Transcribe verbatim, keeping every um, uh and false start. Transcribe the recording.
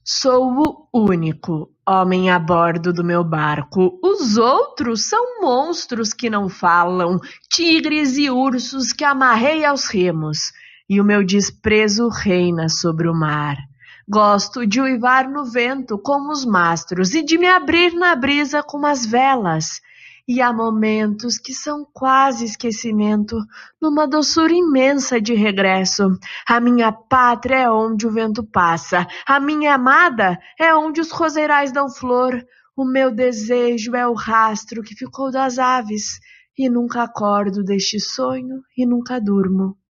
Sou o único homem a bordo do meu barco. Os outros são monstros que não falam, tigres e ursos que amarrei aos remos, e o meu desprezo reina sobre o mar. Gosto de uivar no vento como os mastros e de me abrir na brisa como as velas. E há momentos que são quase esquecimento, numa doçura imensa de regresso. A minha pátria é onde o vento passa, a minha amada é onde os roseirais dão flor. O meu desejo é o rastro que ficou das aves, e nunca acordo deste sonho e nunca durmo.